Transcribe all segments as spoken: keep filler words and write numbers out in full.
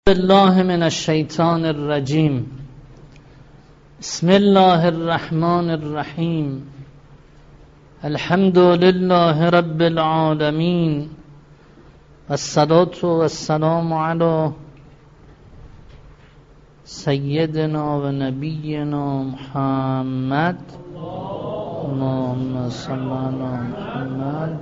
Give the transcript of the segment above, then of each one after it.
بالله من الشیطان الرجیم. بسم الله الرحمن الرحیم. الحمد لله رب العالمین والصلاة والسلام علی سیدنا و نبینا محمد. اللهم صل علی محمد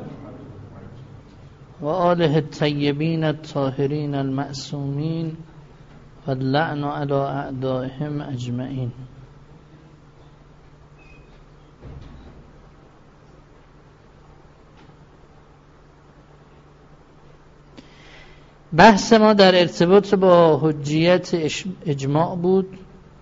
و آله الطیبین الطاهرین المعصومین و اللعن علی اعدائهم اجمعین. بحث ما در ارتباط با حجیت اجماع بود.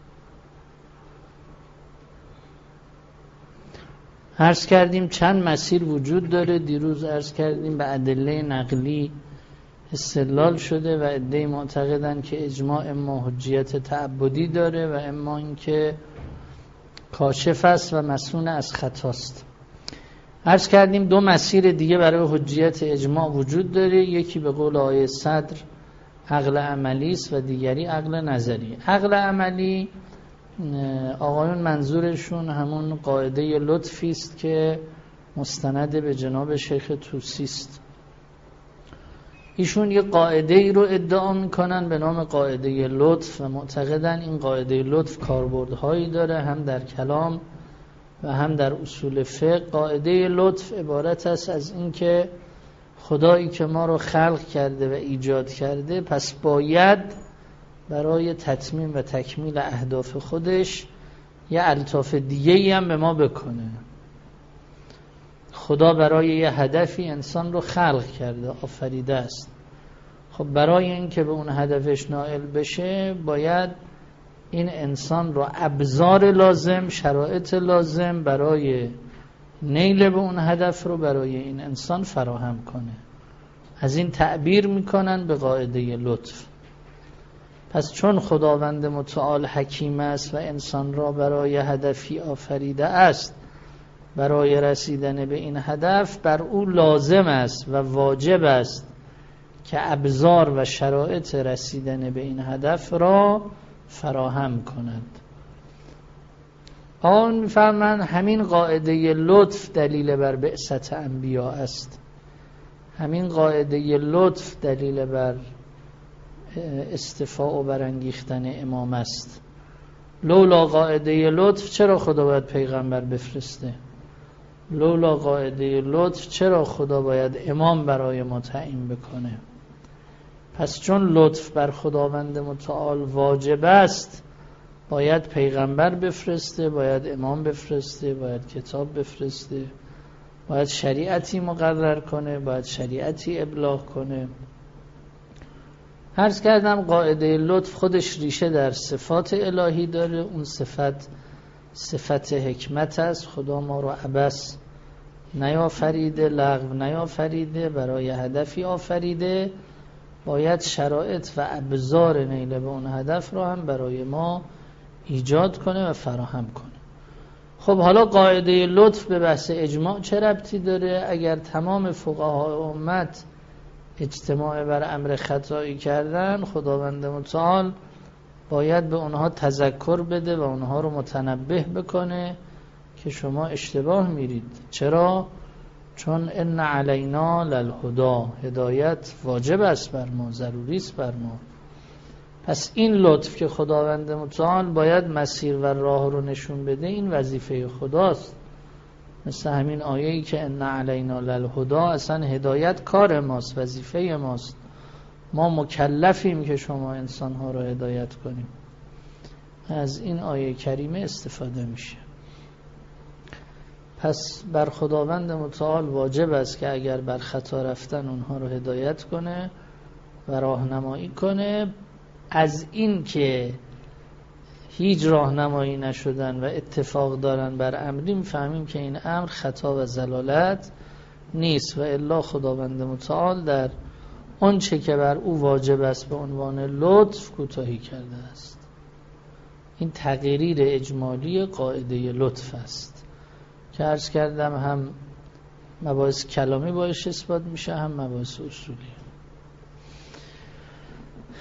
عرض کردیم چند مسیر وجود داره. دیروز عرض کردیم به ادله نقلی استدلال شده و عده‌ای معتقدن که اجماع اما حجیت تعبدی داره و اما اینکه کاشف است و مصون از خطاست. عرض کردیم دو مسیر دیگه برای حجیت اجماع وجود داره. یکی به قول آیه صدر عقل عملی است و دیگری عقل نظری. عقل عملی آقایون منظورشون همون قاعده لطفی است که مستند به جناب شیخ طوسی است. ایشون یه قاعده ای رو ادعا میکنن به نام قاعده لطف و معتقدن این قاعده لطف کاربردهایی داره هم در کلام و هم در اصول فقه. قاعده لطف عبارت است از اینکه خدایی که ما رو خلق کرده و ایجاد کرده پس باید برای تتمیم و تکمیل اهداف خودش یه الطاف دیگه ای هم به ما بکنه. خدا برای یه هدفی انسان رو خلق کرده، آفریده است. خب برای اینکه به اون هدفش نائل بشه باید این انسان رو ابزار لازم، شرایط لازم برای نیل به اون هدف رو برای این انسان فراهم کنه. از این تعبیر میکنن به قاعده لطف. پس چون خداوند متعال حکیم است و انسان را برای هدفی آفریده است، برای رسیدن به این هدف بر او لازم است و واجب است که ابزار و شرایط رسیدن به این هدف را فراهم کند. آن می‌فرمایند همین قاعده لطف دلیل بر بعثت انبیا است. همین قاعده لطف دلیل بر استفاء و برانگیختن امام است. لولا قاعده لطف چرا خدا باید پیغمبر بفرسته؟ لولا قاعده لطف چرا خدا باید امام برای ما تعیین بکنه؟ پس چون لطف بر خداوند متعال واجب است باید پیغمبر بفرسته، باید امام بفرسته، باید کتاب بفرسته، باید شریعتی مقرر کنه، باید شریعتی ابلاغ کنه. عرض کردم قاعده لطف خودش ریشه در صفات الهی داره. اون صفت صفت حکمت است. خدا ما رو عبث نیافریده، لغو نیافریده، برای هدفی آفریده. باید شرایط و ابزار نیل به اون هدف رو هم برای ما ایجاد کنه و فراهم کنه. خب حالا قاعده لطف به بحث اجماع چه ربطی داره؟ اگر تمام فقهای امت اجتماع بر امر خطایی کردن، خداوند متعال باید به اونها تذکر بده و اونها رو متنبه بکنه که شما اشتباه میرید. چرا؟ چون ان علینا للهدی، هدایت واجب است بر ما، ضروری است بر ما. پس این لطف که خداوند متعال باید مسیر و راه رو نشون بده، این وظیفه خداست. مثل همین آیه‌ای که ان علینا للهدی، اصلا هدایت کار ماست، وظیفه ماست. ما مکلفیم که شما انسان‌ها رو هدایت کنیم. از این آیه کریمه استفاده میشه. پس بر خداوند متعال واجب است که اگر بر خطا رفتن اونها رو هدایت کنه و راهنمایی کنه. از این که هیچ راهنمایی نشدن و اتفاق دارن بر امری میفهمیم که این امر خطا و ضلالت نیست و الا خداوند متعال در اون چه که بر او واجب است به عنوان لطف کوتاهی کرده است. این تقریر اجمالی قاعده لطف است که عرض کردم هم مباحث کلامی باش اثبات میشه هم مباحث اصولی.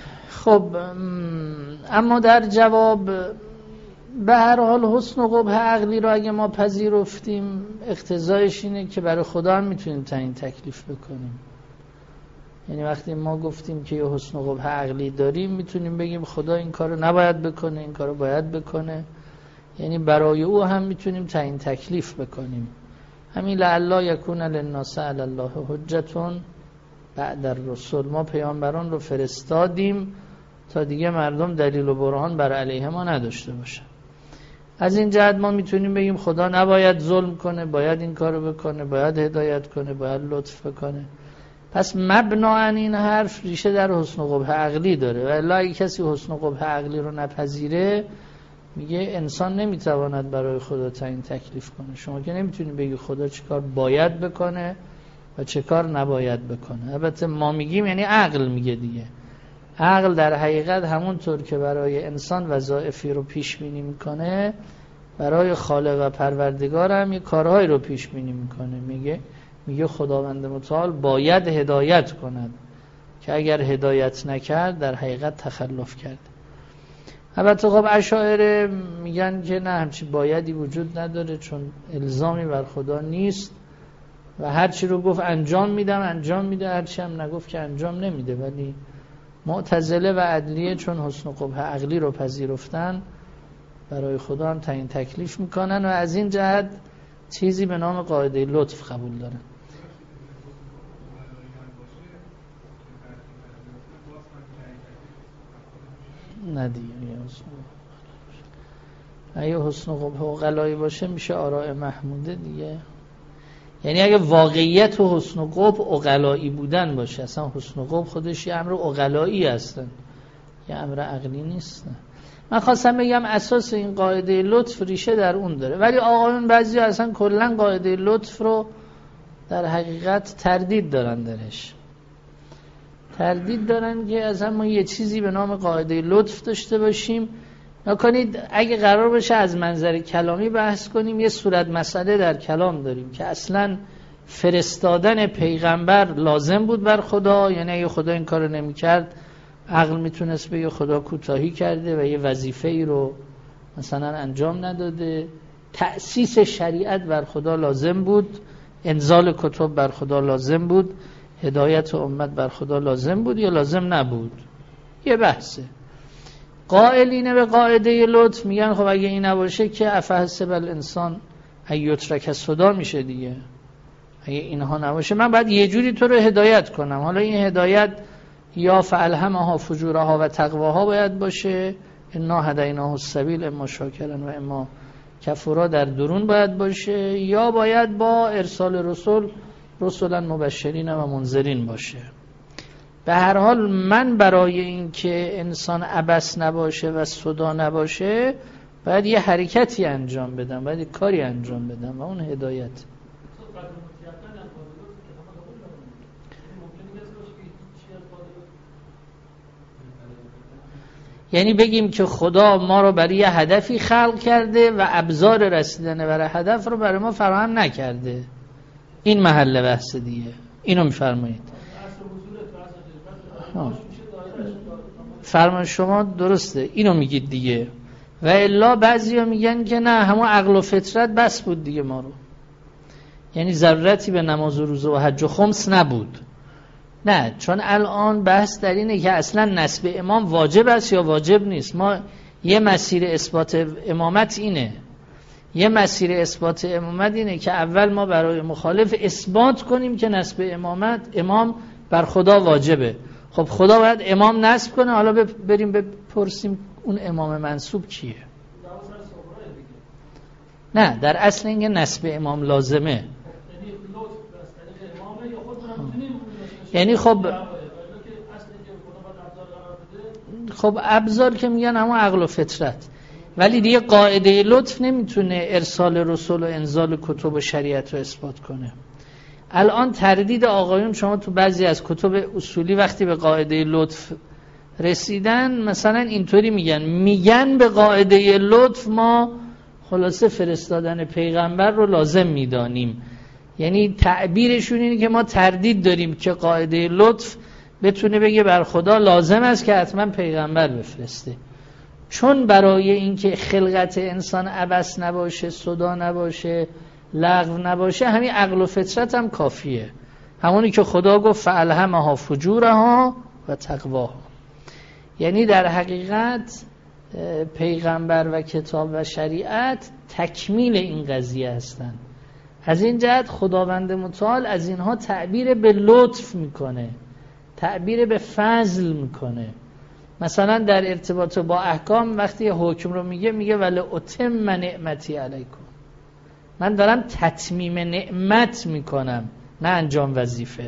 خب اما در جواب به هر حال حسن و قبح عقلی رو اگه ما پذیرفتیم اقتضایش اینه که برای خدا هم میتونیم تعیین تکلیف بکنیم. یعنی وقتی ما گفتیم که یه حسن و قبح عقلی داریم میتونیم بگیم خدا این کارو نباید بکنه، این کارو باید بکنه. یعنی برای او هم میتونیم تعیین تکلیف بکنیم. همین لعلا یکون للناس علی الله حجتون بعد الرسل، ما پیامبران رو فرستادیم تا دیگه مردم دلیل و برهان بر علیه ما نداشته باشن. از این جهت ما میتونیم بگیم خدا نباید ظلم کنه، باید این کارو بکنه، باید هدایت کنه، باید لطف بکنه. پس مبناً این حرف ریشه در حسن و قبح عقلی داره. و الا اگه کسی حسن و قبح عقلی رو نپذیره میگه انسان نمیتواند برای خدا تعیین تکلیف کنه. شما که نمیتونید بگی خدا چه کار باید بکنه و چه کار نباید بکنه. البته ما میگیم یعنی عقل میگه دیگه. عقل در حقیقت همونطور که برای انسان وظایفی رو پیش بینی میکنه، برای خالق و پروردگار هم یه کارهایی رو پیش بینی میکنه. میگه میگه خداوند متعال باید هدایت کند که اگر هدایت نکرد در حقیقت تخلف کرد. البته خب اشاعره میگن که نه، همچی بایدی وجود نداره، چون الزامی بر خدا نیست و هرچی رو گفت انجام میدم انجام میده، هرچی هم نگفت که انجام نمیده. ولی معتزله و عدلیه چون حسن و قبح عقلی رو پذیرفتن برای خدا هم تعیین تکلیف میکنن و از این جهت چیزی به نام قاعده لطف قبول دارن. نه دیگه اگه حسن و قبح عقلایی باشه میشه آراء محموده دیگه. یعنی اگه واقعیت و حسن و قبح عقلایی بودن باشه، اصلا حسن و قبح خودش یه امر عقلایی هستن، یه امر عقلی نیست. من خواستم بگم اساس این قاعده لطف ریشه در اون داره. ولی آقایون بعضی اصلا کلا قاعده لطف رو در حقیقت تردید دارن درش. تردید دارن که اصلا ما یه چیزی به نام قاعده لطف داشته باشیم. نکنید اگه قرار باشه از منظر کلامی بحث کنیم، یه صورت مسئله در کلام داریم که اصلا فرستادن پیغمبر لازم بود بر خدا. یعنی اگه خدا این کارو نمی‌کرد عقل میتونست بگه خدا کوتاهی کرده و یه وظیفه ای رو مثلا انجام نداده. تأسیس شریعت بر خدا لازم بود، انزال کتب بر خدا لازم بود، هدایت امت بر خدا لازم بود یا لازم نبود، یه بحثه. قائلین به قاعده لطف میگن خب اگه این نباشه که افحسب الانسان ان یترک سدی میشه دیگه. اگه اینها نباشه من باید یه جوری تو رو هدایت کنم. حالا این هدایت یا فالهمها فجورها و تقواها باید باشه، انا هدیناه السبیل اما شاکرا و اما کفورا در درون باید باشه، یا باید با ارسال رسول رسولا مبشرین و منذرین باشه. به هر حال من برای این که انسان عبث نباشه و صدا نباشه باید یه حرکتی انجام بدم، باید یه کاری انجام بدم و اون هدایت. یعنی بگیم که خدا ما رو برای یه هدفی خلق کرده و ابزار رسیدن برای هدف رو برای ما فراهم نکرده. این محل بحث دیگه. اینو میفرمایید. فرمان شما درسته، اینو میگید دیگه. و الا بعضیا میگن که نه، همون عقل و فطرت بس بود دیگه ما رو. یعنی ضرورتی به نماز و روزه و حج و خمس نبود. نه، چون الان بحث در اینه که اصلا نسب امام واجب است یا واجب نیست. ما یه مسیر اثبات امامت اینه. یه مسیر اثبات امامت اینه که اول ما برای مخالف اثبات کنیم که نسب امامت امام بر خدا واجبه. خب خدا باید امام نسب کنه، حالا بریم بپرسیم اون امام منصوب کیه. نه، در اصل اینکه نسب امام لازمه. یعنی خب خب ابزار که میگن همون عقل و فطرت، ولی دیگه قاعده لطف نمیتونه ارسال رسول و انزال کتب و شریعت رو اثبات کنه. الان تردید آقایون شما تو بعضی از کتب اصولی وقتی به قاعده لطف رسیدن مثلا اینطوری میگن میگن به قاعده لطف ما خلاصه فرستادن پیغمبر رو لازم میدانیم. یعنی تعبیرشون اینه که ما تردید داریم که قاعده لطف بتونه بگه بر خدا لازم است که حتما پیغمبر بفرسته، چون برای اینکه خلقت انسان عبث نباشه، صدا نباشه، لغو نباشه، همین عقل و فطرت هم کافیه. همونی که خدا گفت فالهمها فجورها و تقواها. یعنی در حقیقت پیغمبر و کتاب و شریعت تکمیل این قضیه هستند. از این جهت خداوند متعال از اینها تعبیر به لطف میکنه، تعبیر به فضل میکنه. مثلا در ارتباط با احکام وقتی حکم رو میگه میگه ولی اتم نعمتی علیکم، من دارم تتمیم نعمت میکنم نه انجام وظیفه.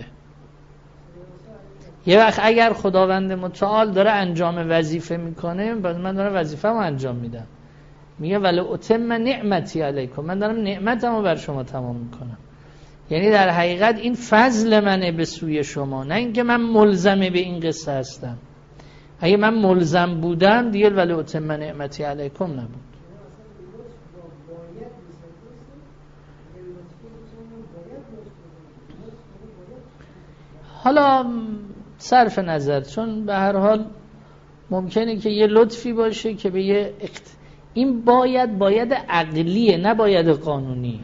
یه وقت اگر خداوند متعال داره انجام وظیفه میکنه، من دارم وظیفه رو انجام میدم، میگه ولی اتم نعمتی علیکم، من دارم نعمتمو بر شما تمام میکنم. یعنی در حقیقت این فضل منه به سوی شما، نه اینکه من ملزم به این قصه هستم. اگه من ملزم بودم دیگه ولی اتم نعمتی علیکم نبود. حالا صرف نظر، چون به هر حال ممکنه که یه لطفی باشه که به یه اقت... این باید باید عقلیه، نه باید قانونی.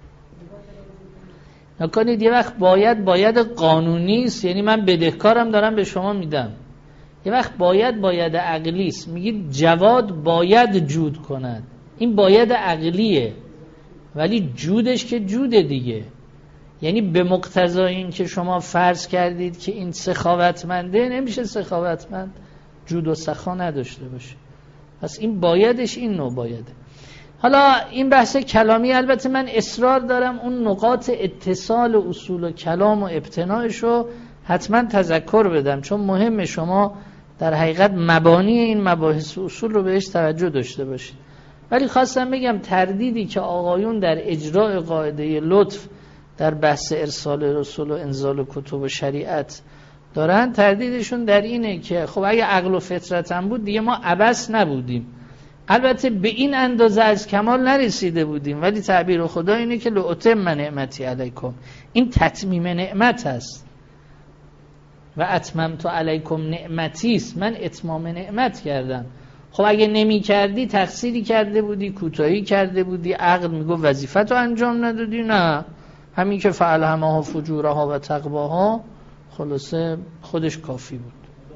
نکنید یه وقت باید باید قانونی است، یعنی من بدهکارم دارم به شما میدم. یه وقت باید باید عقلی است، میگید جواد باید جود کند، این باید عقلیه، ولی جودش که جوده دیگه. یعنی به مقتضای این که شما فرض کردید که این سخاوتمنده، نمیشه سخاوتمند جود و سخا نداشته باشه. پس این بایدش این نوع بایده. حالا این بحث کلامی، البته من اصرار دارم اون نقاط اتصال اصول و کلام و ابتناعش رو حتما تذکر بدم، چون مهمه شما در حقیقت مبانی این مباحث و اصول رو بهش توجه داشته باشید. ولی خواستم بگم تردیدی که آقایون در اجراء قاعده لطف در بحث ارسال رسول و انزال کتب و شریعت دارن، تردیدشون در اینه که خب اگه عقل و فطرت هم بود دیگه ما عبث نبودیم. البته به این اندازه از کمال نرسیده بودیم، ولی تعبیر خدا اینه که لأتم نعمتی علیکم، این تتمیم نعمت هست. و اتممت علیکم نعمتی است، من اتمام نعمت کردم. خب اگه نمی کردی تقصیری کرده بودی، کوتاهی کرده بودی، عقل میگو وظیفت رو انجام ندادی. نه، همین که فالهمها فجورها و تقواها خلاصه خودش کافی بود.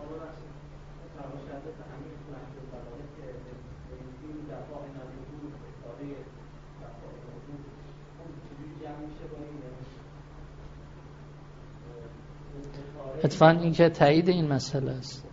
اتفاقا این که تایید این مسئله است.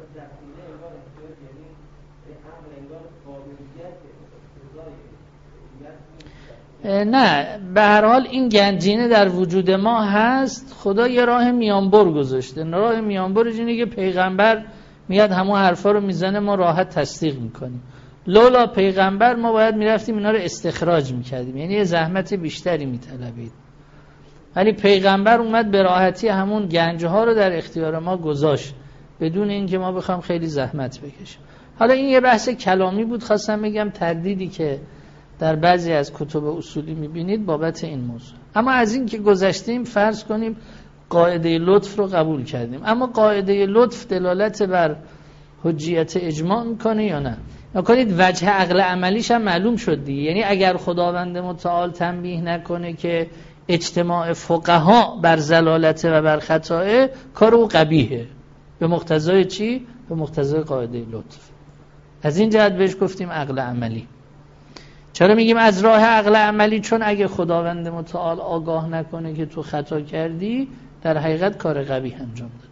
نه، به هر حال این گنجینه در وجود ما هست، خدا یه راه میانبر گذاشته. راه میانبر اینه که پیغمبر میاد همون حرفا رو میزنه، ما راحت تصدیق میکنیم. لولا پیغمبر ما باید میرفتیم اینا رو استخراج میکردیم، یعنی یه زحمت بیشتری میطلبید. ولی پیغمبر اومد به راحتی همون گنجها رو در اختیار ما گذاشت، بدون اینکه ما بخوام خیلی زحمت بکشیم. حالا این یه بحث کلامی بود، خواستم بگم تردیدی که در بعضی از کتب اصولی میبینید بابت این موضوع. اما از این که گذشتیم، فرض کنیم قاعده لطف رو قبول کردیم، اما قاعده لطف دلالت بر حجیت اجماع میکنه یا نه؟ نکنید وجه عقل عملیش هم معلوم شد دیگه. یعنی اگر خداوند متعال تنبیه نکنه که اجتماع فقها بر ضلالت و بر خطاه، کار او قبیحه. به مقتضای چی؟ به مقتضای قاعده لطف. از این جهت بهش گفتیم عقل عملی. چرا میگیم از راه عقل عملی؟ چون اگه خداوند متعال آگاه نکنه که تو خطا کردی، در حقیقت کار قبیح انجام داده.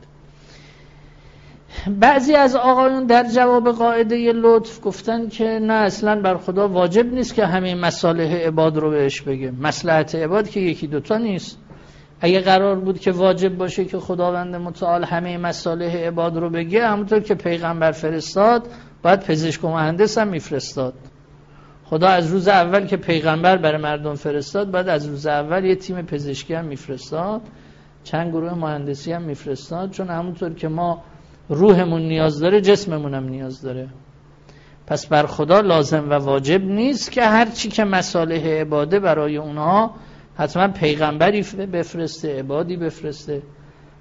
بعضی از آقایون در جواب قاعده لطف گفتن که نه، اصلا بر خدا واجب نیست که همه مصالح عباد رو بهش بگه. مصلحت عباد که یکی دوتا نیست. اگه قرار بود که واجب باشه که خداوند متعال همه مصالح عباد رو بگه، همونطور که پیغمبر فرستاد باید پزشک و مهندس هم میفرستاد. خدا از روز اول که پیغمبر برای مردم فرستاد، بعد از روز اول یه تیم پزشکی هم میفرستاد، چند گروه مهندسی هم میفرستاد، چون همونطور که ما روحمون نیاز داره، جسممون هم نیاز داره. پس بر خدا لازم و واجب نیست که هر چی که مصالح عباده برای اونها حتما پیغمبری بفرسته، عبادی بفرسته.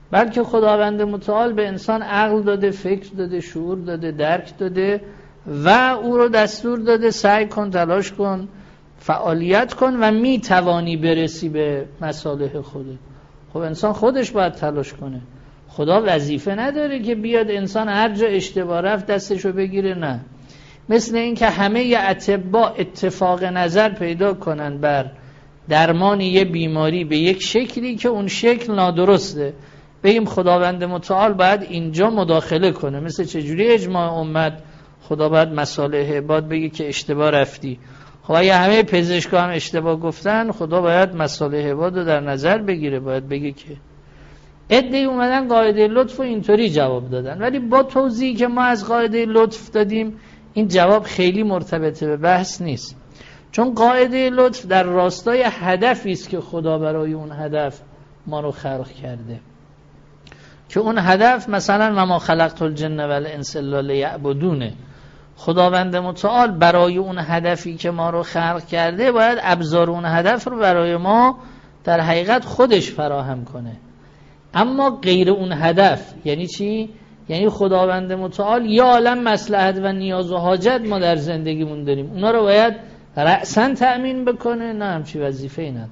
بلکه خداوند متعال به انسان عقل داده، فکر داده، شعور داده، درک داده و او رو دستور داده سعی کن، تلاش کن، فعالیت کن و می توانی برسی به مصالح خودت. خب انسان خودش باید تلاش کنه. خدا وظیفه نداره که بیاد انسان هر جا اشتباه رفت دستشو بگیره، نه. مثل این که همه اطباء اتفاق نظر پیدا کنن بر درمان یه بیماری به یک شکلی که اون شکل نادرسته، بگیم خداوند متعال باید اینجا مداخله کنه. مثل چجوری اجماع امت خدا باید مصالح عباد بگه که اشتباه رفتی. خب اگه همه پزشکا هم اشتباه گفتن، خدا باید مصالح عباد رو در نظر بگیره، باید بگه که عده‌ای اومدن قاعده لطف و اینطوری جواب دادن، ولی با توضیحی که ما از قاعده لطف دادیم این جواب خیلی مرتبط به بحث نیست. چون قاعده لطف در راستای هدفی است که خدا برای اون هدف ما رو خلق کرده، که اون هدف مثلا و ما خلقت الجن والانس الا لیعبدون. خداوند متعال برای اون هدفی که ما رو خلق کرده باید ابزار اون هدف رو برای ما در حقیقت خودش فراهم کنه. اما غیر اون هدف یعنی چی؟ یعنی خداوند متعال یا عالم مصلحت و نیاز و حاجت ما در زندگیمون داریم، اونا رو باید رأساً تأمین بکنه، نه همچی وظیفه‌ای نداره.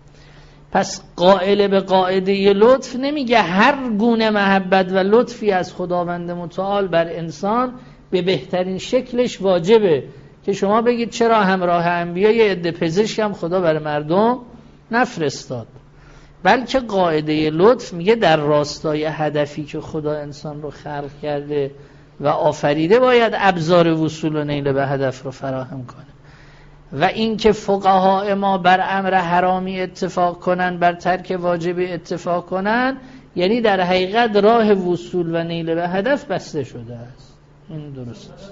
پس قائل به قاعده لطف نمیگه هر گونه محبت و لطفی از خداوند متعال بر انسان به بهترین شکلش واجبه که شما بگید چرا همراه انبیا یه عده پزشک هم خدا برای مردم نفرستاد. بلکه قاعده لطف میگه در راستای هدفی که خدا انسان رو خلق کرده و آفریده باید ابزار وصول و نیل به هدف رو فراهم کنه. و این که فقهای ما بر امر حرامی اتفاق کنن، بر ترک واجبی اتفاق کنن، یعنی در حقیقت راه وصول و نیل به هدف بسته شده است. این درست است.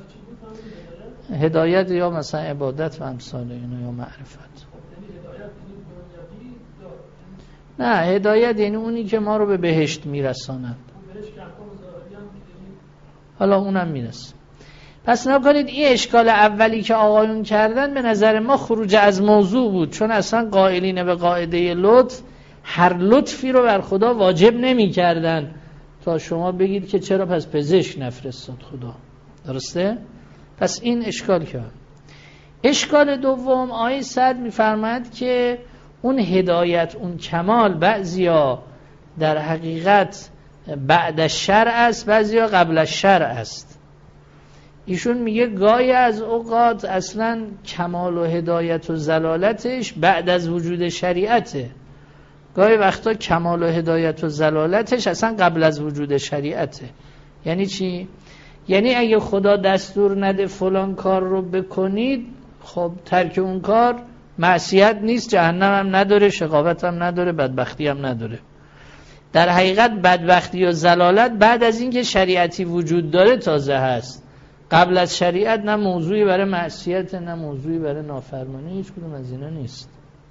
هدایت یا مثلا عبادت و امثال اینا یا معرفت. نه، هدایت یعنی اونی که ما رو به بهشت میرساند. حالا اونم میرسه. پس نکنید این اشکال اولی که آقایون کردن به نظر ما خروج از موضوع بود، چون اصلا قائلین به قاعده لطف هر لطفی رو بر خدا واجب نمی کردن تا شما بگید که چرا پس پزشک نفرستاد خدا. درسته؟ پس این اشکال کرد. اشکال دوم آیه صد میفرماد که اون هدایت، اون کمال بعضیا در حقیقت بعد از شرع است، بعضیا قبل از شرع است. ایشون میگه گاهی از اوقات اصلا کمال و هدایت و زلالتش بعد از وجود شریعته، گاهی وقتا کمال و هدایت و زلالتش اصلا قبل از وجود شریعته. یعنی چی؟ یعنی اگه خدا دستور نده فلان کار رو بکنید، خب ترک اون کار معصیت نیست، جهنم هم نداره، شقاوت هم نداره، بدبختی هم نداره. در حقیقت بدبختی و زلالت بعد از اینکه شریعتی وجود داره تازه هست. قبل از شریعت نه موضوعی برای معصیت نه موضوعی برای نافرمانی، هیچ کدوم از اینا نیست.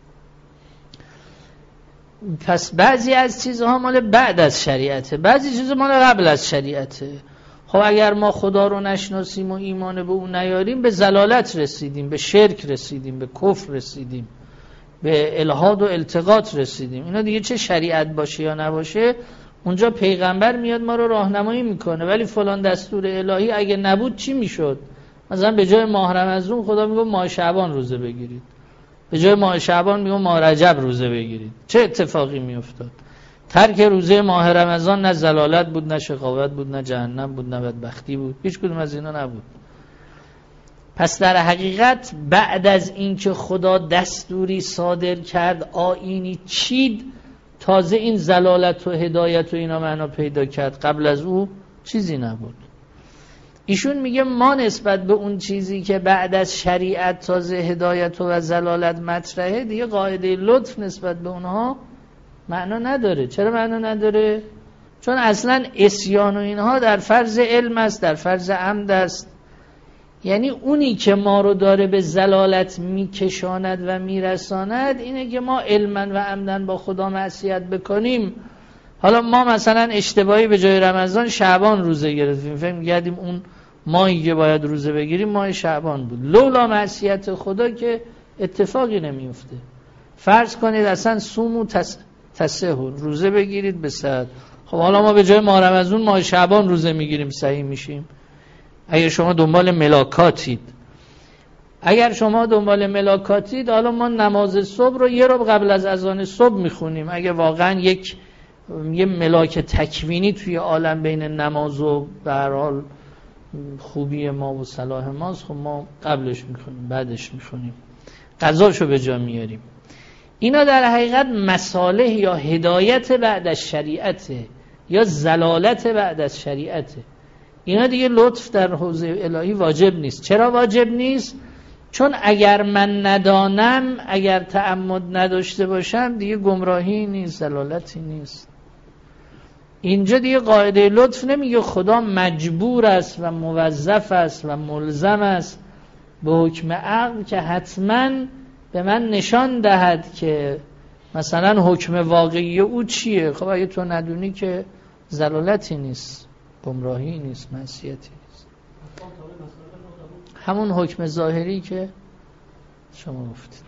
پس بعضی از چیزها مال بعد از شریعته، بعضی چیزها مال قبل از شریعته. خب اگر ما خدا رو نشناسیم و ایمان به اون نیاریم، به زلالت رسیدیم، به شرک رسیدیم، به کفر رسیدیم، به الحاد و التقاط رسیدیم. اینا دیگه چه شریعت باشه یا نباشه، اونجا پیغمبر میاد ما رو راهنمایی میکنه. ولی فلان دستور الهی اگه نبود چی میشد؟ مثلا به جای ماه رمضان خدا میگه ماه شعبان روزه بگیرید، به جای ماه شعبان میگه ماه رجب روزه بگیرید. چه اتفاقی میافتاد؟ ترک روزه ماه رمضان نه زلالت بود، نه شقاوت بود، نه جهنم بود، نه بدبختی بود، هیچ کدوم از اینا نبود. پس در حقیقت بعد از اینکه خدا دستوری صادر کرد، آیینی چید، تازه این زلالت و هدایت و اینا معنا پیدا کرد. قبل از او چیزی نبود. ایشون میگه ما نسبت به اون چیزی که بعد از شریعت تازه هدایت و زلالت مطرحه، دیگه قاعده لطف نسبت به اونها معنا نداره. چرا معنا نداره؟ چون اصلا عصیان و اینها در فرض علم است، در فرض عمد است. یعنی اونی که ما رو داره به زلالت میکشاند و میرساند اینه که ما علما و عمدن با خدا معصیت بکنیم. حالا ما مثلا اشتباهی به جای رمضان شعبان روزه گرفتیم، فهم کردیم اون ماهی که باید روزه بگیریم ماه شعبان بود. لولا معصیت خدا که اتفاقی نمیفته. فرض کنید اصلا صوم و تس... تسهل روزه بگیرید به صد، خب حالا ما به جای ماه رمضان ماه شعبان روزه میگیریم صحیح میشیم؟ اگر شما دنبال ملاکاتید اگر شما دنبال ملاکاتید حالا ما نماز صبح رو یه رو قبل از اذان صبح میخونیم. اگه واقعا یک یه ملاک تکوینی توی عالم بین نماز و به هر حال خوبی ما و صلاح ماست، خب ما قبلش میخونیم بعدش میخونیم، قضاشو به جا میاریم. اینا در حقیقت مصالح یا هدایت بعد از شریعته یا زلالت بعد از شریعته. اینا دیگه لطف در حوزه الهی واجب نیست. چرا واجب نیست؟ چون اگر من ندانم، اگر تعمد نداشته باشم، دیگه گمراهی نیست، زلالتی نیست. اینجا دیگه قاعده لطف نمیگه خدا مجبور است و موظف است و ملزم است به حکم عقل که حتما به من نشان دهد که مثلا حکم واقعی او چیه. خب اگه تو ندونی که زلالتی نیست، گمراهی نیست، معصیتی نیست. همون حکم ظاهری که شما گفتید.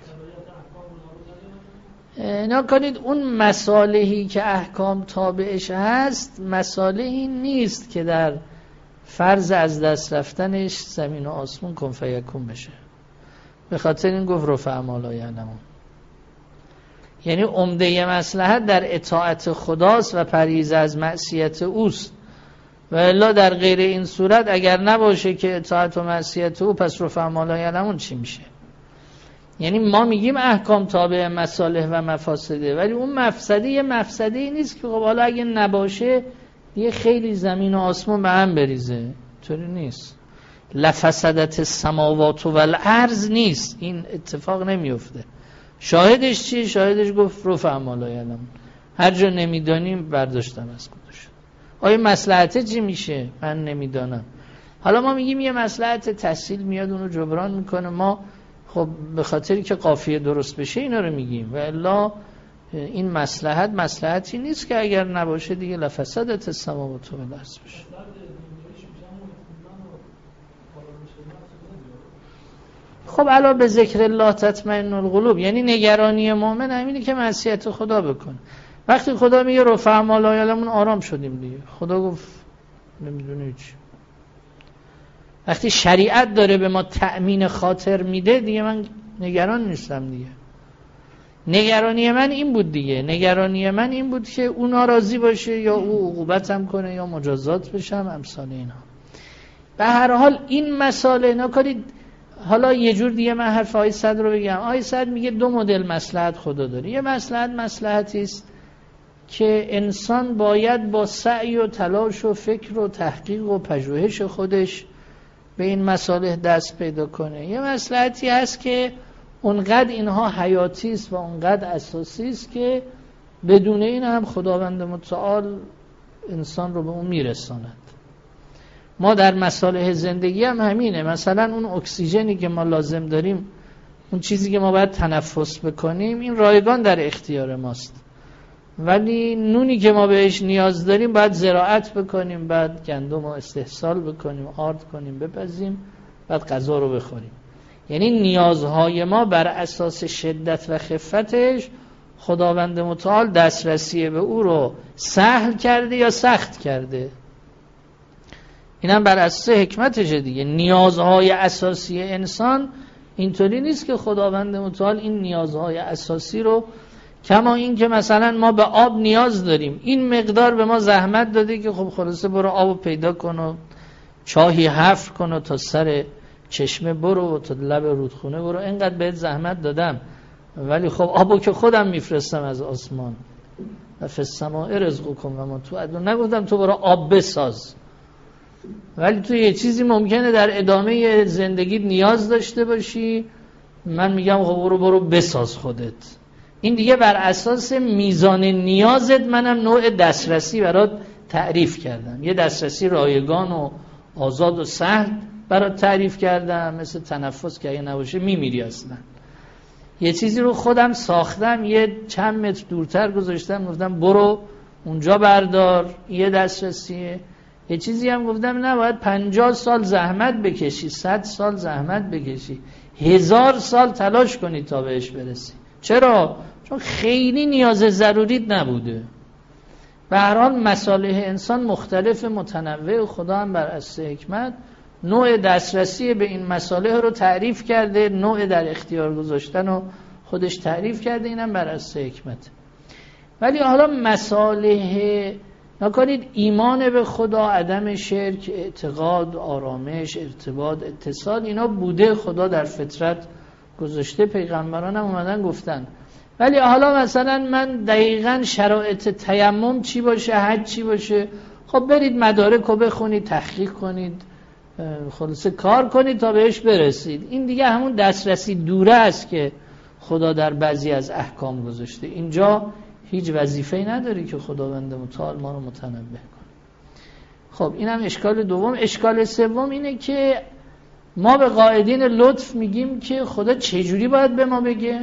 نکنید اون مصالحی که احکام تابعش هست مصالحی نیست که در فرض از دست رفتنش زمین و آسمون کن فیکون بشه. به خاطر این گفت رفع ما لا یعلمون. یعنی عمده مصلحت در اطاعت خداست و پرهیز از معصیت اوست، و الا در غیر این صورت اگر نباشه که اطاعت و معصیت او، پس رفع ما لا یعلمون چی میشه؟ یعنی ما میگیم احکام تابع مصالح و مفاسده، ولی اون مفسده یه مفسده ای نیست که خب حالا اگه نباشه یه خیلی زمین و آسمون به هم بریزه. طوری نیست. لفسدت السماوات و الارض نیست، این اتفاق نمیفته. شاهدش چیه؟ شاهدش گفت رفع ما لا یعلمون. هر جا نمیدانیم برداشتم از خودش. آیا مصلحت چی میشه؟ من نمیدانم. حالا ما میگیم یه مصلحت تحصیل میاد اونو جبران میکنه، ما خب به خاطری که قافیه درست بشه اینا رو میگیم، و الا این مصلحت مصلحتی نیست که اگر نباشه دیگه لفسدت السماوات و الارض بشه. خب علا به ذکر الله تطمئن القلوب، یعنی نگرانی مؤمن همینه که معصیت خدا بکنه. وقتی خدا میگه رفع ما لا یعلمون آرام شدیم دیگه. خدا گفت نمیدونه چی. وقتی شریعت داره به ما تأمین خاطر میده دیگه من نگران نیستم دیگه. نگرانی من این بود دیگه نگرانی من این بود که اون ناراضی باشه یا او عقوبتم کنه یا مجازات بشم، امثال اینا. به هر حال این مسائل نکنید. حالا یه جور دیگه من حرف آقای صدر رو بگم. آقای صدر میگه دو مدل مصلحت خدا داره. یه مصلحت مصلحتی است که انسان باید با سعی و تلاش و فکر و تحقیق و پژوهش خودش به این مصالح دست پیدا کنه. یه مصلحتی هست که اونقدر اینها حیاتی است و اونقدر اساسی است که بدون این هم خداوند متعال انسان رو به اون میرساند. ما در مصالح زندگی هم همینه. مثلا اون اکسیژنی که ما لازم داریم، اون چیزی که ما باید تنفس بکنیم، این رایگان در اختیار ماست. ولی نونی که ما بهش نیاز داریم باید زراعت بکنیم، بعد گندم رو استحصال بکنیم، آرد کنیم، بپزیم، بعد غذا رو بخوریم. یعنی نیازهای ما بر اساس شدت و خفتش خداوند متعال دسترسی به او رو سهل کرده یا سخت کرده. اینم بر اساس حکمتشه دیگه. نیازهای اساسی انسان اینطوری نیست که خداوند متعال این نیازهای اساسی رو، کما این که مثلا ما به آب نیاز داریم، این مقدار به ما زحمت داده که خب خلاصه برو آبو پیدا کن و چاهی حفر کن و تا سر چشمه برو و تا لب رودخونه برو، اینقدر بهت زحمت دادم، ولی خب آبو که خودم میفرستم از آسمان. و فی السماء رزقکم و ما توعدون. نگفتم تو برو آب بساز، ولی تو یه چیزی ممکنه در ادامه زندگیت نیاز داشته باشی، من میگم خب برو برو بساز خودت. این دیگه بر اساس میزان نیازت منم نوع دسترسی برات تعریف کردم. یه دسترسی رایگان و آزاد و سهل برات تعریف کردم، مثل تنفس که اگه نباشه میمیری اصلا. یه چیزی رو خودم ساختم، یه چند متر دورتر گذاشتم، گفتم برو اونجا بردار، یه دسترسیه. یه چیزی هم گفتم نه باید پنجاه سال زحمت بکشی، صد سال زحمت بکشی، هزار سال تلاش کنی تا بهش برسی. چرا؟ چون خیلی نیاز ضروریت نبوده. به هر حال مصالح انسان مختلف، متنوع. خدا هم بر اساس حکمت نوع دسترسی به این مصالح رو تعریف کرده، نوع در اختیار گذاشتن رو خودش تعریف کرده، اینم بر اساس حکمت. ولی حالا مصالح نکنید ایمان به خدا، عدم شرک، اعتقاد، آرامش، ارتباط، اتصال، اینا بوده، خدا در فطرت گذاشته، پیغمبران هم اومدن گفتن. ولی حالا مثلا من دقیقاً شرایط تیمم چی باشه، حج چی باشه، خب برید مدارک رو بخونید، تحقیق کنید، خلاصه کار کنید تا بهش برسید. این دیگه همون دسترسی دوره است که خدا در بعضی از احکام گذاشته. اینجا هیچ وظیفه‌ای نداری که خداوند متعال ما رو متنبه کنه. خب اینم اشکال دوم. اشکال سوم اینه که ما به قائدین لطف میگیم که خدا چجوری باید به ما بگه؟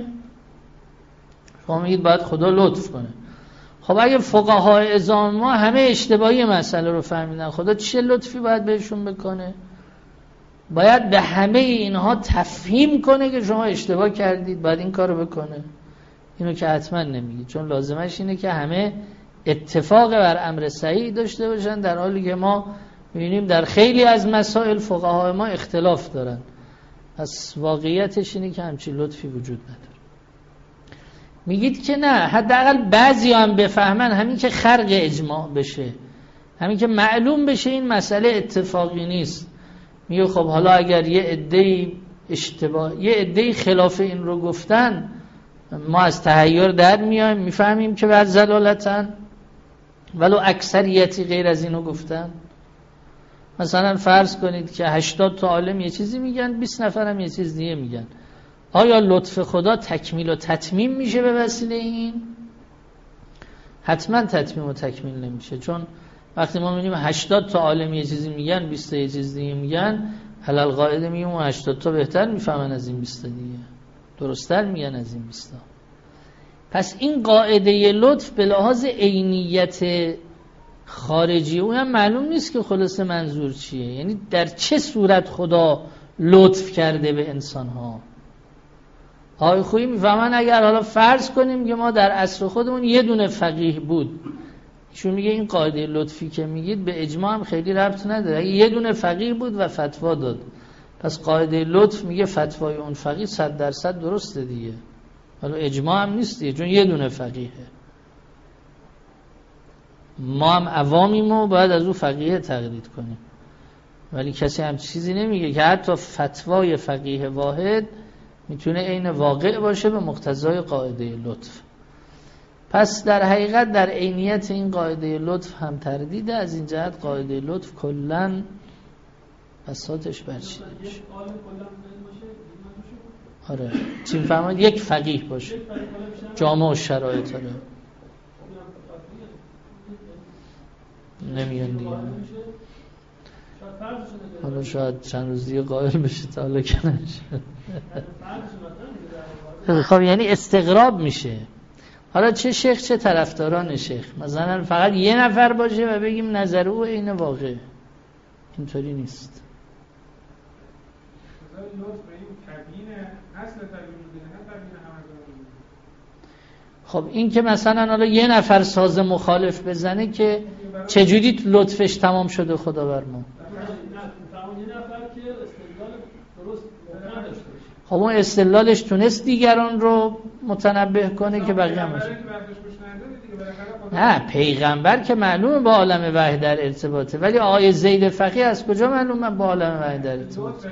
شما میگید باید خدا لطف کنه. خب اگه فقهای عظام ما همه اشتباهی مسئله رو فهمیدن، خدا چه لطفی باید بهشون بکنه؟ باید به همه اینها تفهیم کنه که شما اشتباه کردید، باید این کارو بکنه. اینو که حتما نمیگه، چون لازمش اینه که همه اتفاق بر امر صحیح داشته باشن، در حالی که ما می‌بینیم در خیلی از مسائل فقهای ما اختلاف دارن. پس واقعیتش اینه که همچین لطفی وجود نداره. میگید که نه، حداقل بعضی هم بفهمن، همین که خرق اجماع بشه، همین که معلوم بشه این مسئله اتفاقی نیست. میگه خب حالا اگر یه عده‌ای اشتباه، یه عده‌ای خلاف این رو گفتن، ما از تحیر در میایم، میفهمیم که بعد ضلالتن، ولو اکثریتی غیر از اینو گفتن. مثلا فرض کنید که هشتاد تا عالم یه چیزی میگن، بیست نفر هم یه چیز دیگه میگن. آیا لطف خدا تکمیل و تتمیم میشه به وسیله این؟ حتما تتمیم و تکمیل نمیشه، چون وقتی ما میبینیم هشتاد تا عالم یه چیزی میگن، بیست تا یه چیز دیگه میگن، حلال قاعده میگیم و هشتاد تا بهتر میفهمن از این بیست تا دیگه، درست‌تر میگن از این بیست تا. پس این قاعده لطف به لحاظ عینیت خارجی اون هم معلوم نیست که خلاصه منظور چیه، یعنی در چه صورت خدا لطف کرده به انسان‌ها. آقای خویی میفهمن اگر حالا فرض کنیم که ما در عصر خودمون یه دونه فقیه بود، ایشون میگه این قاعده لطفی که میگید به اجماع هم خیلی ربط نداره، اگه یه دونه فقیه بود و فتوا داد، پس قاعده لطف میگه فتوای اون فقیه صد درصد درسته دیگه، حالا اجماع هم نیست دیگه، چون یه دونه فقیهه. ما هم عوامیم و باید از اون فقیه تقلید کنیم، ولی کسی هم چیزی نمیگه که حتی فتوای فقیه واحد میتونه عین واقع باشه به مقتضای قاعده لطف. پس در حقیقت در عینیت این قاعده لطف هم تردیده. از این جهت قاعده لطف کلاً بساطش برچیده میشه. آره چی میفهمید؟ یک فقیه باشه، جامع و شرایط داره، نمیان دیگه. حالا شاید چند روز دیگه قائل بشه تا حالا که نشه. خب یعنی استغراب میشه. حالا چه شیخ چه طرفداران شیخ، مثلا فقط یه نفر باشه و بگیم نظر او عین واقع، اینطوری نیست. خب این که مثلا حالا یه نفر ساز مخالف بزنه که چجوری لطفش تمام شده خدا بر ما؟ خب اون استدلالش تونست دیگران رو متنبه کنه که بقیه هم باشه. نه پیغمبر که معلومه با عالم وحی در ارتباطه، ولی آقای زید فقیه از کجا معلومه با عالم وحی در ارتباطه؟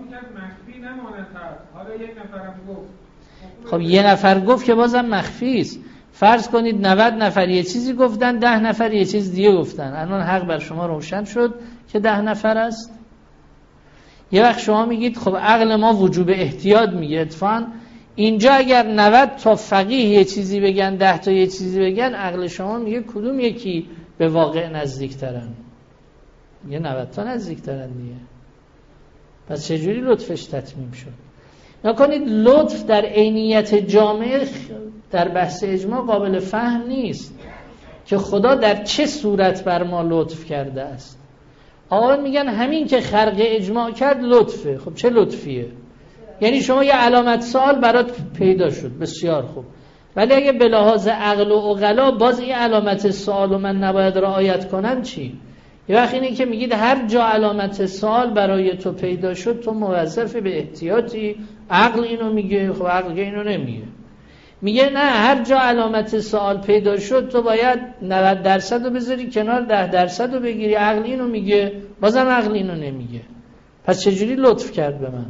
خب یه نفر گفت که بازم مخفی است. فرض کنید نود نفر یه چیزی گفتن، ده نفر یه چیز دیگه گفتن، الان حق بر شما روشن شد که ده نفر است. یه وقت شما میگید خب عقل ما وجوب احتیاط میگه، اتفاقا اینجا اگر نود تا فقیه یه چیزی بگن، ده تا یه چیزی بگن، عقل شما میگه کدوم یکی به واقع نزدیک ترن؟ یه نود تا نزدیک ترن دیگه. پس چجوری لطفش تتمیم شد؟ نکنید لطف در عینیت جامعه در بحث اجماع قابل فهم نیست که خدا در چه صورت بر ما لطف کرده است. آقایان میگن همین که خرق اجماع کرد لطفه. خب چه لطفیه؟ یعنی شما یه علامت سوال برات پیدا شد، بسیار خوب، ولی اگه به لحاظ عقل و عقلا باز این علامت سوال و من نباید رعایت کنم چی؟ یه وقت اینه که میگید هر جا علامت سوال برای تو پیدا شد تو موظف به احتیاطی. عقل اینو میگه، خب عقل اینو نمیگه. میگه نه، هر جا علامت سوال پیدا شد تو باید نود درصد رو بذاری کنار، ده درصد رو بگیری. عقل اینو میگه، بازم عقل اینو نمیگه. پس چجوری لطف کرد به من؟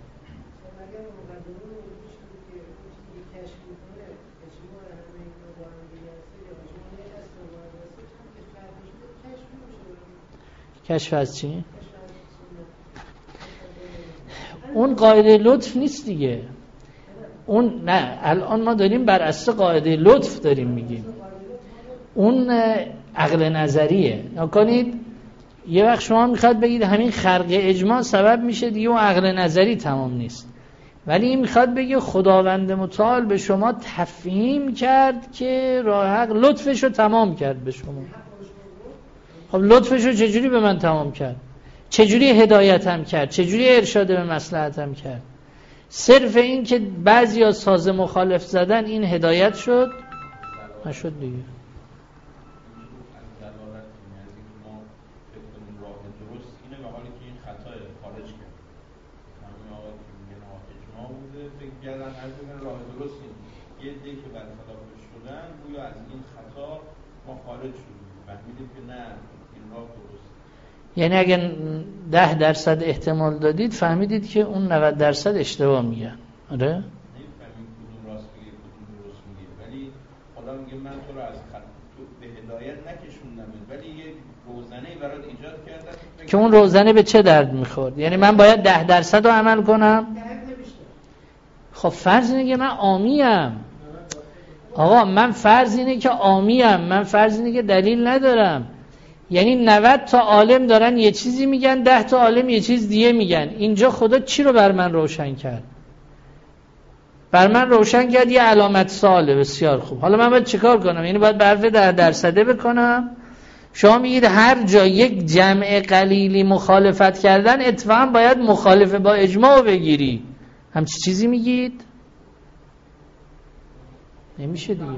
کشف از چی؟ اون قاعده لطف نیست دیگه. اون نه، الان ما داریم بر اساس قاعده لطف داریم میگیم. اون عقل نظریه. نکنید یه وقت شما میخواد بگید همین خرق اجماع سبب میشه دیگه، اون عقل نظری تمام نیست. ولی این میخواد بگه خداوند متعال به شما تفهیم کرد که راه حق، لطفشو تمام کرد به شما. خب لطفشو چجوری به من تمام کرد؟ چجوری هدایتم کرد؟ چجوری ارشاد به مصلحتم کرد؟ صرف این که بعضیا ساز مخالف زدن این هدایت شد؟ نشد دیگه. یه دی که برخلافش شدن گویا از این خطا ما خارج شدیم، فهمیدیم که نه این راه درست. یعنی اگه ده درصد احتمال دادید فهمیدید که اون نود درصد اشتباه میگن. آره؟ نمی‌فهمیم کدوم راست میگه کدوم درست میگه، ولی خدا میگه من تو رو از خط تو به هدایت نکشوندم، ولی یه روزنه برات ایجاد کردم که اون روزنه به چه درد میخورد؟ یعنی من باید ده درصد رو عمل کنم؟ خب فرض اینه که من عامیم. آقا من فرض اینه که عامیم، من فرض اینه که دلیل ندارم. یعنی نود تا عالم دارن یه چیزی میگن، ده تا عالم یه چیز دیگه میگن. اینجا خدا چی رو بر من روشن کرد؟ بر من روشن کرد یه علامت سواله. بسیار خوب. حالا من باید چیکار کنم؟ یعنی باید به حرف ده درصده بکنم؟ شما میگید هر جا یک جمع قلیلی مخالفت کردن اتفاقا باید مخالف با اجماع بگیری. همچی چیزی میگید؟ نمیشه دیگه.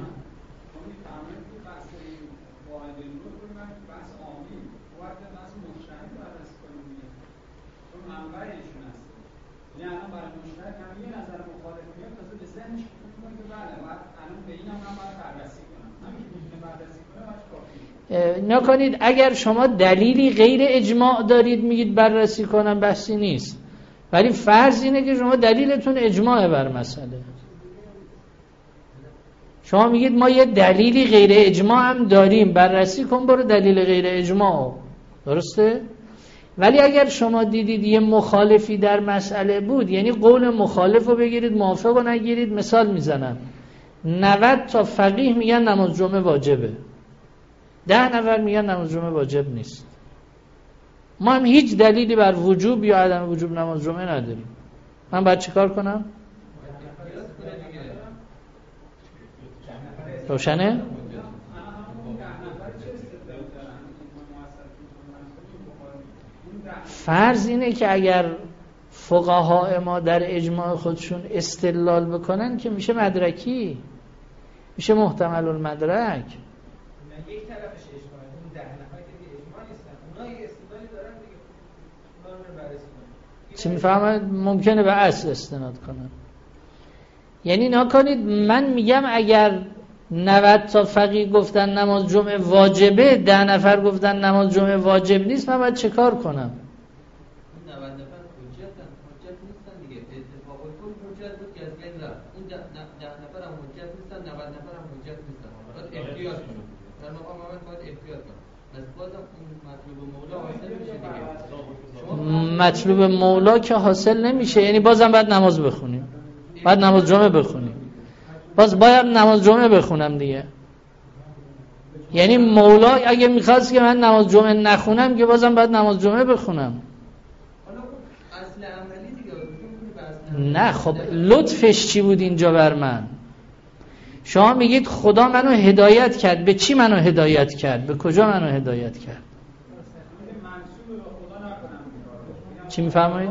نکنید اگر شما دلیلی غیر اجماع دارید میگید بررسی کنم، بحثی نیست. ولی فرض اینه که شما دلیلتون اجماعه بر مسئله. شما میگید ما یه دلیلی غیر اجماع هم داریم، بررسی کن، برو دلیل غیر اجماع. درسته؟ ولی اگر شما دیدید یه مخالفی در مسئله بود، یعنی قول مخالف رو بگیرید، موافق رو نگیرید. مثال میزنم، نود تا فقیه میگن نماز جمعه واجبه، ده نفر میگن نماز جمعه واجب نیست. ما هم هیچ دلیلی بر وجوب یا عدم وجوب نماز جمعه نداریم. من باید چی کار کنم؟ روشنه؟ فرض اینه که اگر فقهای ما در اجماع خودشون استدلال بکنن که میشه مدرکی، میشه محتمل المدرک. یک طرفش اجماع، اون ده نفر که اجماع نیستن، اونها یه استدلالی دارن دیگه، اونا رو بررسی کنن. چی میفهمن؟ ممکنه به اصل استناد کنن. یعنی نکنید من میگم اگر نود تا فقیه گفتن نماز جمعه واجبه، ده نفر گفتن نماز جمعه واجب نیست، من باید چه کار کنم؟ نود نفر حجتن، حجت نیستن دیگه. اتفاق کل حجت بود که از بین رفت. اون ده نفر هم حجت نیستن، نود نفر هم حجت نیستن. باید احتیاط کنم. در مقام اول باید احتیاط کنم. پس بازم اون مطلوب مولا حاصل میشه دیگه. مطلوب مولا که حاصل نمیشه، یعنی بازم باید نماز بخونیم. باید نماز جمعه بخونیم. باز باید نماز جمعه بخونم دیگه. یعنی مولا اگه میخواست که من نماز جمعه نخونم که بازم باید نماز جمعه بخونم. اصل عملی دیگه. نه خب لطفش چی بود اینجا بر من؟ شما میگید خدا منو هدایت کرد. به چی منو هدایت کرد؟ به کجا منو هدایت کرد؟ چی میفرمایید؟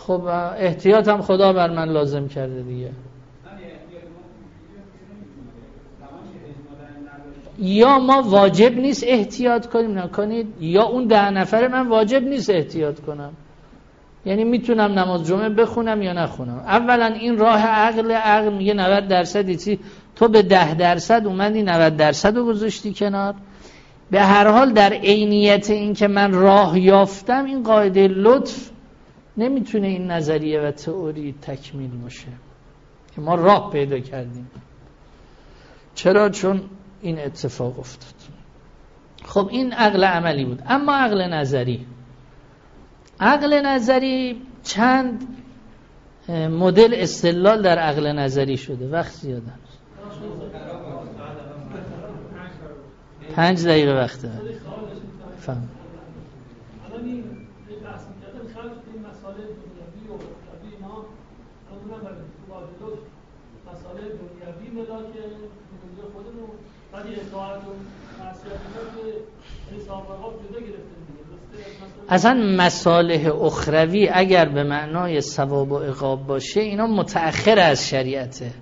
خب احتیاط هم خدا بر من لازم کرده دیگه. یا ما واجب نیست احتیاط کنیم نکنید، یا اون ده نفر من واجب نیست احتیاط کنم، یعنی میتونم نماز جمعه بخونم یا نخونم. اولا این راه عقل، عقل میگه نود درصد چی، تو به ده درصد اومدی نود درصد رو گذاشتی کنار. به هر حال در عینیت این که من راه یافتم، این قاعده لطف نمیتونه این نظریه و تئوری تکمیل باشه که ما راه پیدا کردیم. چرا؟ چون این اتفاق افتاد. خب این عقل عملی بود. اما عقل نظری، عقل نظری چند مدل استدلال در عقل نظری شده. وقت زیاده، پنج دقیقه وقته. فهم الان این بحث می‌کردن خرج این مسائل دنیوی و اخروی اینا، اونم برای تو مسائل دنیوی ملاک دنیا خودمون، ولی اطاعت و معصیت که حساب و جدا گرفتیم دیگه. اصلا مصالح اخروی اگر به معنای ثواب و عقاب باشه، اینا متأخر از شریعته،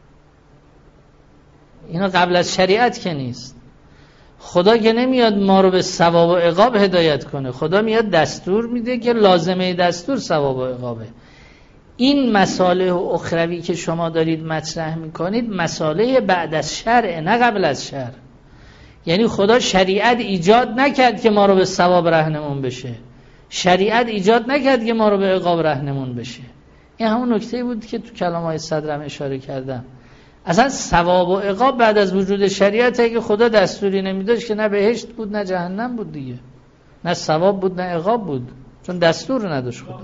اینا قبل از شریعت که نیست. خدا که نمیاد ما رو به ثواب و عقاب هدایت کنه، خدا میاد دستور میده که لازمه دستور ثواب و عقابه. این مصالح اخروی که شما دارید مطرح میکنید مصالح بعد از شرع، نه قبل از شرع. یعنی خدا شریعت ایجاد نکرد که ما رو به ثواب رهنمون بشه، شریعت ایجاد نکرد که ما رو به عقاب رهنمون بشه. این همون نکته بود که تو کلام‌های صدرم اشاره کردم. اصلا ثواب و عقاب بعد از وجود شریعت، اگه خدا دستوری نمیداشت که نه بهشت بود نه جهنم بود دیگه، نه ثواب بود نه عقاب بود، چون دستور نداشت خدا.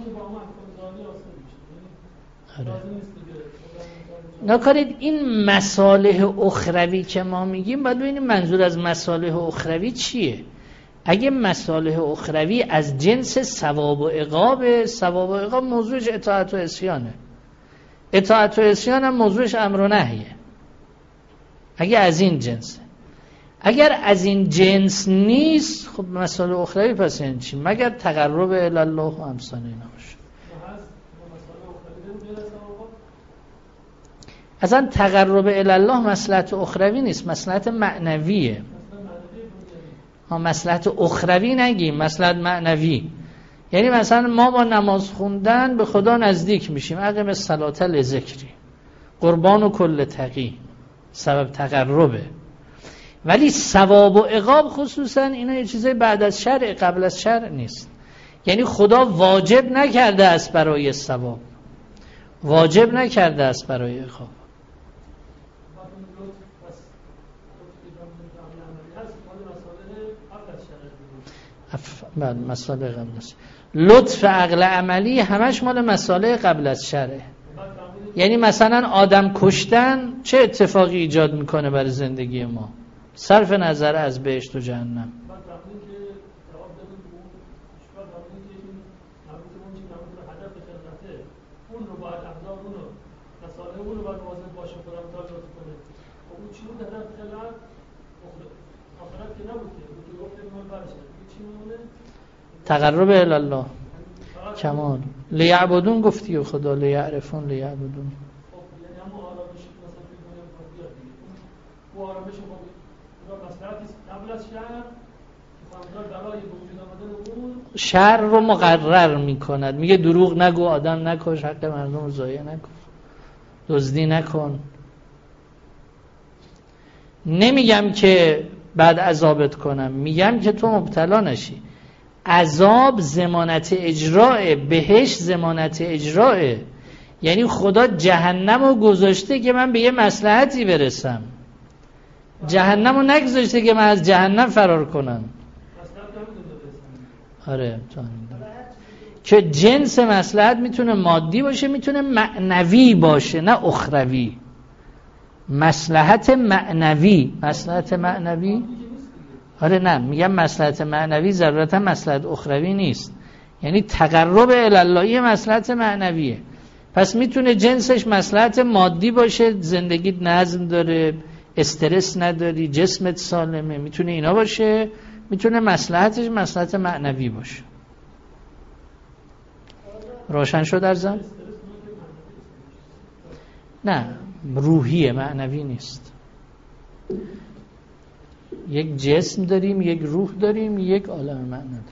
نکنید این مصالح اخروی که ما میگیم باید ببینیم منظور از مصالح اخروی چیه. اگه مصالح اخروی از جنس ثواب و عقاب، ثواب و عقاب موضوعش اطاعت و عصیانه، اطاعت و عصیان هم موضوعش امر و نهیه. اگه از این جنسه، اگر از این جنس نیست، خب مصالح اخروی پس این چی؟ مگر تقرب الی الله و امثال اینا باشه. اصلا تقرب الی الله مصلحت اخروی نیست، مصلحت معنویه. ها مصلحت اخروی نگیم، مصلحت معنوی. یعنی مثلا ما با نماز خوندن به خدا نزدیک میشیم، اقیم الصلاة لذکری، قربان و کل تقی، سبب تقربه. ولی ثواب و عقاب خصوصا اینا یه چیزای بعد از شرع، قبل از شرع نیست. یعنی خدا واجب نکرده است برای ثواب، واجب نکرده است برای عقاب. بله مسائل قبل از لطف عقل عملی همش مال مسائل قبل از شرعه. یعنی مثلا آدم کشتن چه اتفاقی ایجاد میکنه برای زندگی ما، صرف نظر از بهشت و جهنم. تقرب الی الله کمال لیعبدون گفتی و خدا لیعرفون لیعبدون. شرع رو مقرر میکند، میگه دروغ نگو، آدم نکش، حق مردم رو ضایع نکن، دزدی نکن. نمیگم که بعد عذابت کنم، میگم که تو مبتلا نشی. عذاب ضمانت اجراه، بهشت ضمانت اجراه. یعنی خدا جهنم رو گذاشته که من به یه مصلحتی برسم، جهنم رو نگذاشته که من از جهنم فرار کنم. آره که جنس مصلحت میتونه مادی باشه، میتونه معنوی باشه، نه اخروی. مصلحت معنوی، مصلحت معنوی آره نه میگم مصلحت معنوی ضرورتا مصلحت اخروی نیست. یعنی تقرب الی الله مصلحت معنویه. پس میتونه جنسش مصلحت مادی باشه، زندگیت نظم داره، استرس نداری، جسمت سالمه، میتونه اینا باشه. میتونه مصلحتش مصلحت معنوی باشه. روشن شد ارزم؟ نه روحیه، معنوی نیست. یک جسم داریم، یک روح داریم، یک عالم معنی داریم.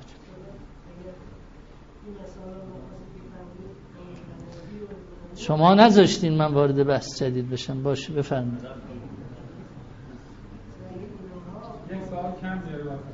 شما نذاشتین من وارد بحث جدید بشم. باشه بفرمایید. یک سوال کم زیاده وقت.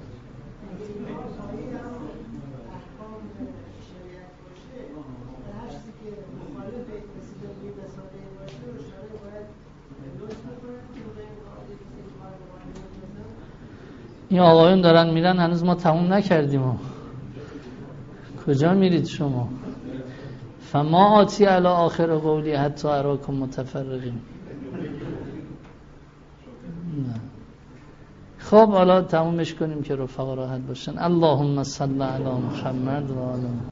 این آقایون دارن میرن، هنوز ما تموم نکردیم. و کجا میرید شما؟ فما آتی علی آخر قولی حتی اراکم متفرقین. خب حالا تمومش کنیم که رفقا راحت باشن. اللهم صل علی محمد و آله